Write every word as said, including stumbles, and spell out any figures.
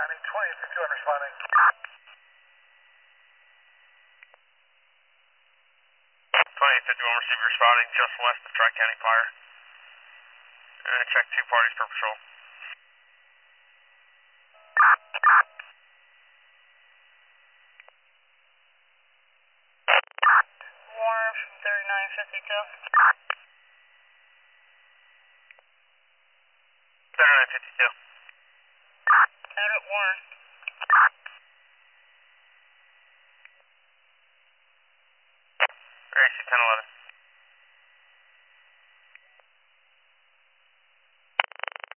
timing, twenty fifty-one responding. twenty fifty-one receiver responding just west of Tri-County Fire. Uh, check two parties per patrol. Warren from thirty-nine fifty-two. thirty-nine fifty-two. Edit Warren. A C ten eleven.